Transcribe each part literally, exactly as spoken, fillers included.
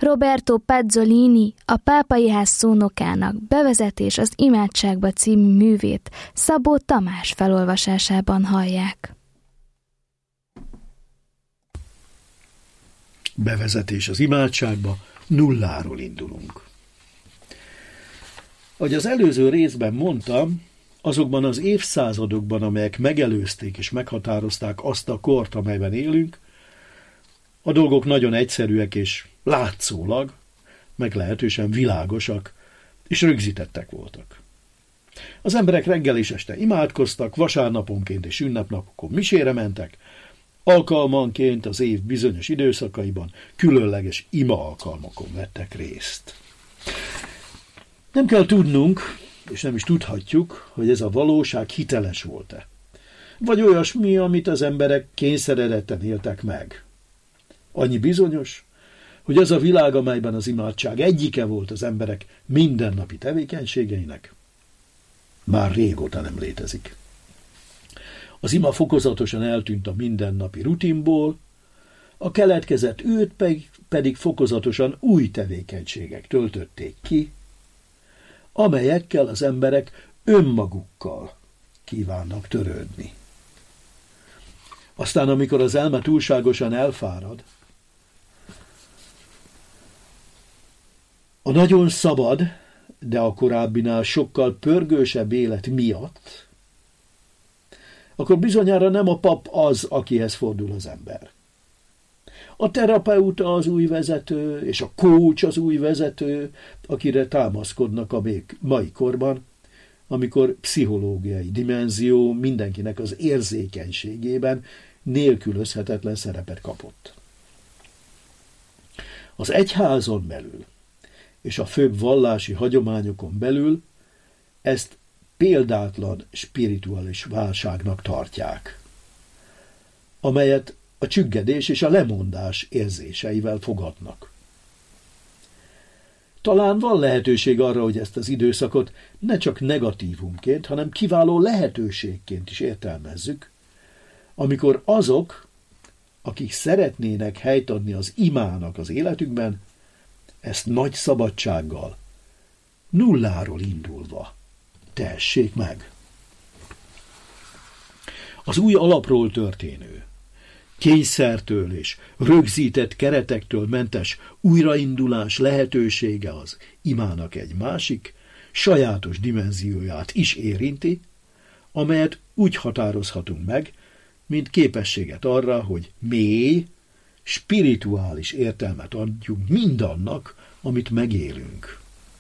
Roberto Pazzolini, a Pápai Ház szónokának Bevezetés az imádságba című művét Szabó Tamás felolvasásában hallják. Bevezetés az imádságba, nulláról indulunk. Ahogy az előző részben mondtam, azokban az évszázadokban, amelyek megelőzték és meghatározták azt a kort, amelyben élünk, a dolgok nagyon egyszerűek és látszólag, meglehetősen világosak és rögzítettek voltak. Az emberek reggel és este imádkoztak, vasárnaponként és ünnepnapokon misére mentek, alkalmanként az év bizonyos időszakaiban különleges ima alkalmakon vettek részt. Nem kell tudnunk, és nem is tudhatjuk, hogy ez a valóság hiteles volt-e. Vagy olyasmi, amit az emberek kényszeredetten éltek meg. Annyi bizonyos, hogy az a világ, amelyben az imádság egyike volt az emberek mindennapi tevékenységeinek, már régóta nem létezik. Az ima fokozatosan eltűnt a mindennapi rutinból, a keletkezett őt pedig fokozatosan új tevékenységek töltötték ki, amelyekkel az emberek önmagukkal kívánnak törődni. Aztán, amikor az elme túlságosan elfárad, a nagyon szabad, de a korábbinál sokkal pörgősebb élet miatt, akkor bizonyára nem a pap az, akihez fordul az ember. A terapeuta az új vezető, és a coach az új vezető, akire támaszkodnak a még mai korban, amikor pszichológiai dimenzió mindenkinek az érzékenységében nélkülözhetetlen szerepet kapott. Az egyházon belül és a főbb vallási hagyományokon belül ezt példátlan spirituális válságnak tartják, amelyet a csüggedés és a lemondás érzéseivel fogadnak. Talán van lehetőség arra, hogy ezt az időszakot ne csak negatívumként, hanem kiváló lehetőségként is értelmezzük, amikor azok, akik szeretnének helyt adni az imának az életükben, ezt nagy szabadsággal, nulláról indulva tehessék meg. Az új alapról történő, kényszertől és rögzített keretektől mentes újraindulás lehetősége az imának egy másik, sajátos dimenzióját is érinti, amelyet úgy határozhatunk meg, mint képességet arra, hogy mély, spirituális értelmet adjunk mindannak, amit megélünk.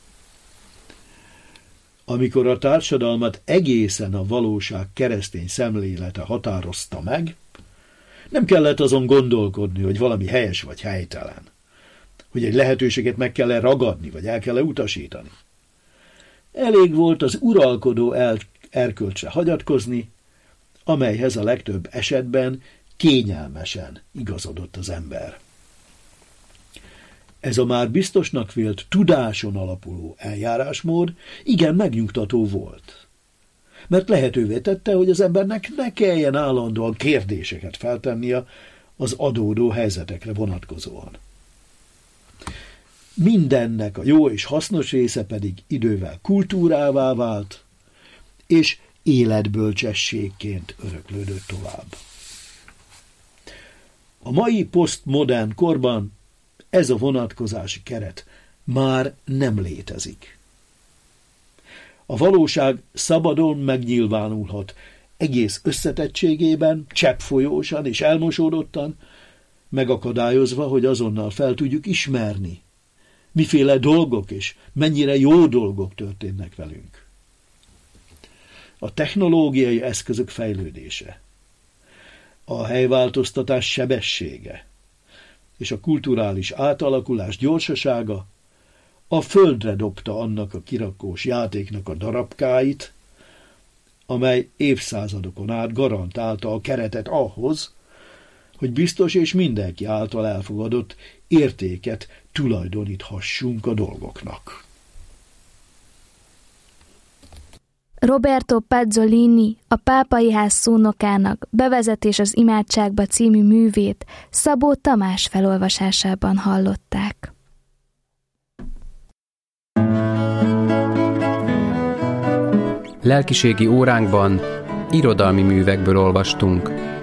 Amikor a társadalmat egészen a valóság keresztény szemlélete határozta meg, nem kellett azon gondolkodni, hogy valami helyes vagy helytelen, hogy egy lehetőséget meg kell-e ragadni, vagy el kell-e utasítani. Elég volt az uralkodó el- erkölcsre hagyatkozni, amelyhez a legtöbb esetben kényelmesen igazodott az ember. Ez a már biztosnak vélt tudáson alapuló eljárásmód igen megnyugtató volt, mert lehetővé tette, hogy az embernek ne kelljen állandóan kérdéseket feltennie az adódó helyzetekre vonatkozóan. Mindennek a jó és hasznos része pedig idővel kultúrává vált, és életbölcsességként öröklődött tovább. A mai posztmodern korban ez a vonatkozási keret már nem létezik. A valóság szabadon megnyilvánulhat egész összetettségében, cseppfolyósan és elmosódottan, megakadályozva, hogy azonnal fel tudjuk ismerni, miféle dolgok és mennyire jó dolgok történnek velünk. A technológiai eszközök fejlődése, a helyváltoztatás sebessége és a kulturális átalakulás gyorsasága a földre dobta annak a kirakós játéknak a darabkáit, amely évszázadokon át garantálta a keretet ahhoz, hogy biztos és mindenki által elfogadott értéket tulajdoníthassunk a dolgoknak. Roberto Pazzolini, a Pápai Ház szónokának Bevezetés az imádságba című művét Szabó Tamás felolvasásában hallották. Lelkiségi óránkban irodalmi művekből olvastunk.